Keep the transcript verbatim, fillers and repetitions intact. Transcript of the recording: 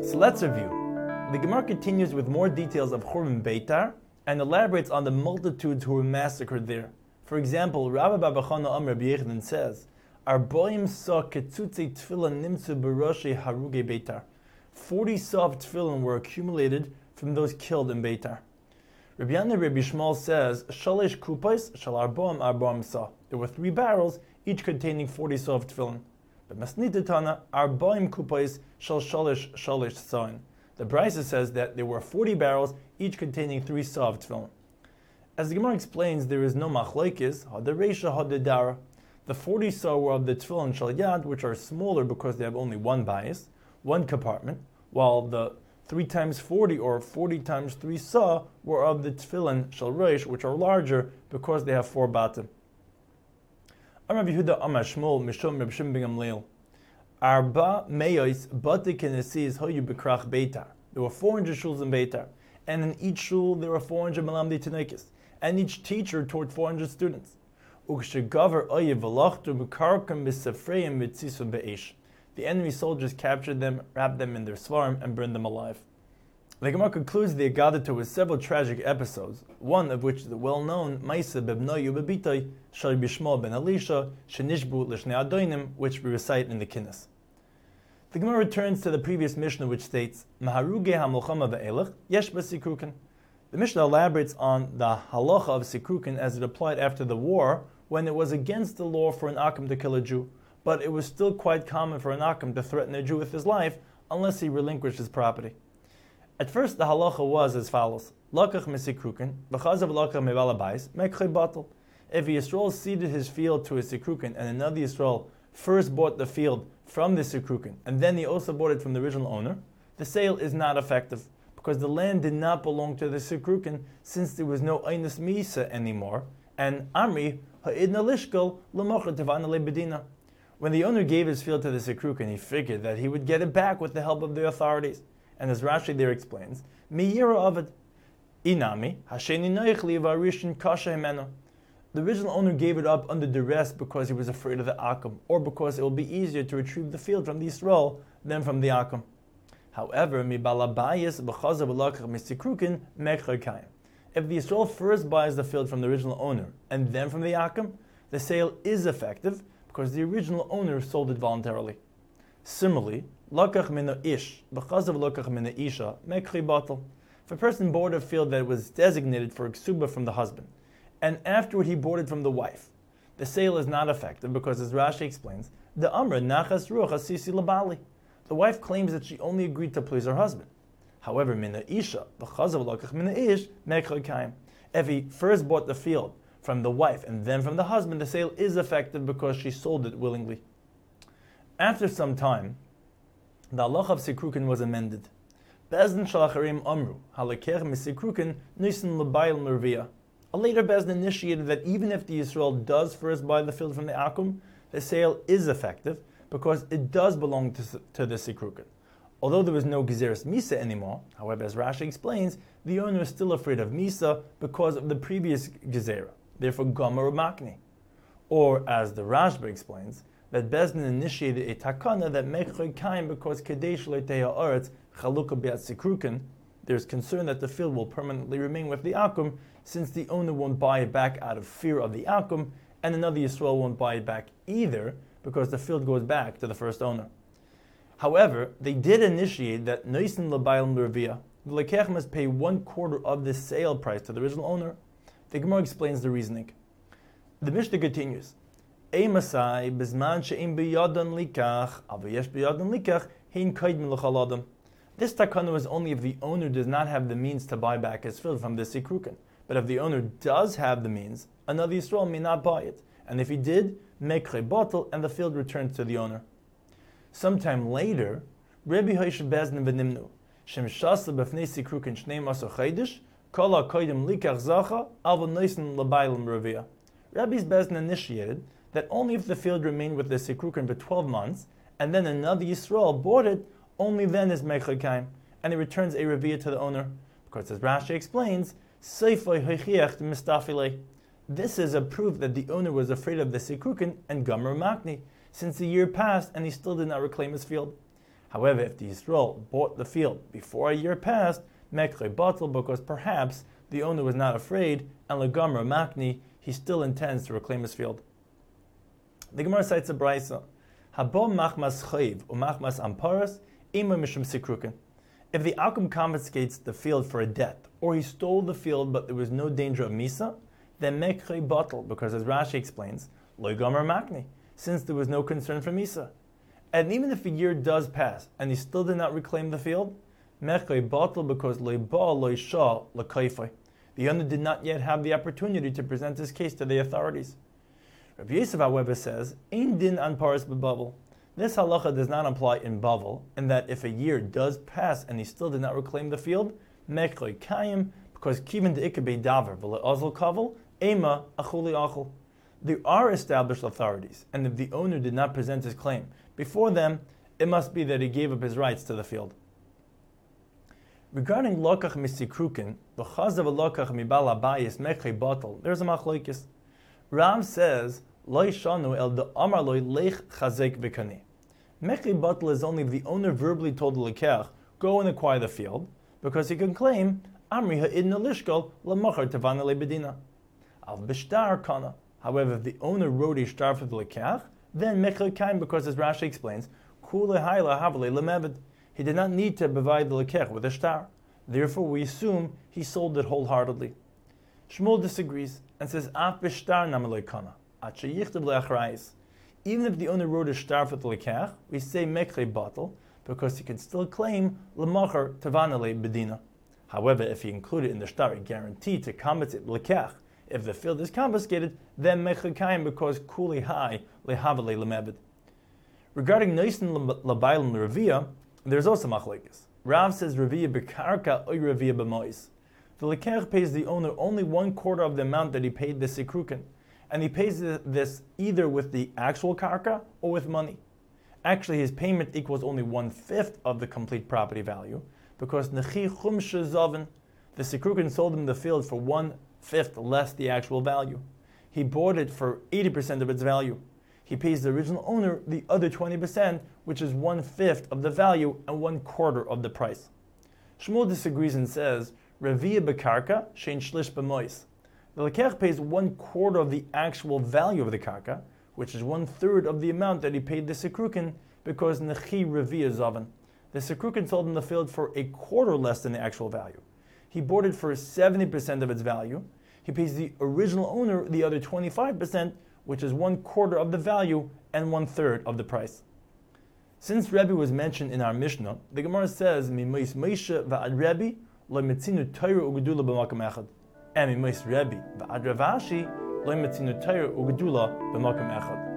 So let's review. The Gemara continues with more details of Churban Beitar and elaborates on the multitudes who were massacred there. For example, Rabbi Bar Chana Amar Rabbi Yechanan says, Arboim sa ketzutzi tefillin nimtzu b'roshei haruge Beitar. Forty saw of tefillin were accumulated from those killed in Beitar. Rabbi Yana Rabbi Shmuel says, Shalish kupais shal arboim arboim sa. There were three barrels, each containing forty saw of tefillin. But Masnita Tana, arboim kupais shal shalish shalish sain. The Brisa says that there were forty barrels, each containing three saw of tefillin. As the Gemara explains, there is no machlokes, hadareisha hadadara. The forty saw were of the tefillin shal yad, which are smaller because they have only one bias, one compartment, while the three times forty or forty times three saw were of the tefillin shal reish, which are larger because they have four batim. Amar Yehuda Amar Shmuel Mishum Reb Shimon ben Gamliel. Arba meyos bati kenesis hoyu bekrach Beitar. There were four hundred shuls in Beitar, and in each shul there were four hundred malamdi tanoikis, and each teacher taught four hundred students. Ukshegaver oyev v'lachtu b'karkam b'sefreim b'tzisum be'esh. The enemy soldiers captured them, wrapped them in their svarim, and burned them alive. The Gemara concludes the Agadah with several tragic episodes, one of which is the well-known Maisa b'bnoyu b'bitay shal b'shmo ben Elisha shenishbu l'shnei adoinim, which we recite in the Kinnis. The Gemara returns to the previous Mishnah, which states, Maharuge ha-milchama ve'elech yesh b'sikrukin. The Mishnah elaborates on the halacha of sikrukin as it applied after the war, when it was against the law for an Akim to kill a Jew, but it was still quite common for an Akim to threaten a Jew with his life unless he relinquished his property. At first, the halacha was as follows: Lakach mesikrukin, v'chazav lakach mevalabais, mekchay batal. If a Yisrael ceded his field to a sikrukin, and another Yisrael first bought the field from the sikrukin, and then he also bought it from the original owner, the sale is not effective, because the land did not belong to the sikrukin, since there was no einus misa anymore, and Amri ha'idna lishkol l'mocher tevana lebedina. When the owner gave his field to the sikrukin, he figured that he would get it back with the help of the authorities. And as Rashi there explains, Miyira Avad, Inami, Hasheni Noichli Varishin Kasha Himeno. The original owner gave it up under duress because he was afraid of the Akum, or because it will be easier to retrieve the field from the Yisrael than from the Akum. However, Mi Balabayis B'chazav L'akach Misikrukin Mechar Kayim. If the Yisrael first buys the field from the original owner and then from the Akum, the sale is effective because the original owner sold it voluntarily. Similarly, Lakach mina ish, b'chazav lakach mina isha, mekri batal. If a person bought a field that was designated for ksuba from the husband, and afterward he bought it from the wife, the sale is not effective because, as Rashi explains, the amra nachas ruach asisi labali. The wife claims that she only agreed to please her husband. However, mina isha, b'chazav lakach mina ish, mekri kaim. If he first bought the field from the wife and then from the husband, the sale is effective because she sold it willingly. After some time, the halacha of sikrukin was amended. Bezdin shalacharim amru halakech misikrukin nisan l'bayil mervia. A later Bezdin initiated that even if the Yisrael does first buy the field from the Akum, the sale is effective because it does belong to, to the sikrukin. Although there was no gezeres misa anymore, however, as Rashi explains, the owner is still afraid of misa because of the previous gezerah, therefore gomer makni. Or, as the Rashba explains, that Bezdin initiated a takana that mechoi kaim because kadesh leiteha aretz chalukah be'at sikrukin. There's concern that the field will permanently remain with the akum, since the owner won't buy it back out of fear of the akum, and another Yisrael won't buy it back either because the field goes back to the first owner. However, they did initiate that noisin l'bayil mervia, the lekech must pay one quarter of the sale price to the original owner. The Gemara explains the reasoning. The Mishnah continues. This takana is only if the owner does not have the means to buy back his field from the sikrukin. But if the owner does have the means, another Yisrael may not buy it. And if he did, mekre batal, and the field returns to the owner. Sometime later, Rabbi Hoshea Bezdin v'nimnu shem shasa b'fnei sikrukin shnei masar chaydish kol ha'koydim likach zacha alva noisin l'bayil mervia. Rabbi's Bezdin initiated that only if the field remained with the sikrukin for twelve months, and then another Yisrael bought it, only then is mechar kaim, and it returns a revia to the owner. Because as Rashi explains, seifoi heichiach mistafile. This is a proof that the owner was afraid of the sikrukin and gomer makni, since the year passed and he still did not reclaim his field. However, if the Yisrael bought the field before a year passed, Mekre Batal, because perhaps the owner was not afraid, and Legamra Makni, he still intends to reclaim his field. The Gemara cites a brisa. Habo machmas chayiv umachmas amparas ima mishum sikrukin. If the Akum confiscates the field for a debt, or he stole the field but there was no danger of misa, then mekre batal, because as Rashi explains, loy gomer makni, since there was no concern for misa. And even if a year does pass and he still did not reclaim the field, mekre batal, because loy ba loy shah lekaifai, the owner did not yet have the opportunity to present his case to the authorities. Rabbi Yosef, however, says, Ein din an paras b'bavel. This halacha does not apply in Bavel, in that if a year does pass and he still did not reclaim the field, mekroy kayim, because kiven de ikabei davar v'le azal kavel, ema achuli achul. There are established authorities, and if the owner did not present his claim before them, it must be that he gave up his rights to the field. Regarding lokach misikrukin, the chazav lokach mibal abayis mekroy batal, there's a machlokes. Rav says, Loi shanu el de amar loi lech chazek v'kani. Mekri batal is only if the owner verbally told the lekech, go and acquire the field, because he can claim, Amri ha'idna lishkol l'machar tavana lebedina. Al b'shtar kana. However, if the owner wrote a shtar for the lekech, then mekri kaim, because as Rashi explains, kule hayla havale lemeved. He did not need to provide the lekech with a shtar. Therefore, we assume he sold it wholeheartedly. Shmuel disagrees and says, Af b'shtar namalei kana. Even if the owner wrote a shtar for the lekech, we say mekre batal, because he can still claim l'machar tavanale bedina. However, if he included in the shtar a guarantee to compensate lekech, if the field is confiscated, then mekre kayim, because kuli hai lehavale lemebed. Regarding noisin labaylam revia, there's also machlekes. Rav says revia bekarka oy revia b'mois. The lekech pays the owner only one quarter of the amount that he paid the sikrukin, and he pays this either with the actual karka or with money. Actually, his payment equals only one-fifth of the complete property value, because nechi chum shezavin, the sikrukin sold him the field for one-fifth less the actual value. He bought it for eighty percent of its value. He pays the original owner the other twenty percent, which is one-fifth of the value and one-quarter of the price. Shmuel disagrees and says, Revia bekarka shein shlish b'mois. The lekech pays one quarter of the actual value of the karka, which is one third of the amount that he paid the sikrukin, because nechi revia zavan. The sikrukin sold him the field for a quarter less than the actual value. He bought it for seventy percent of its value. He pays the original owner the other twenty-five percent, which is one quarter of the value and one third of the price. Since Rebbe was mentioned in our Mishnah, the Gemara says, Mimois Moshe va'ad Rebbe lo metzinu Torah ugedula b'makam echad. And Mimois Rebbe va'ad Rav Ashi lo metzinu Torah ugedula b'makam echad.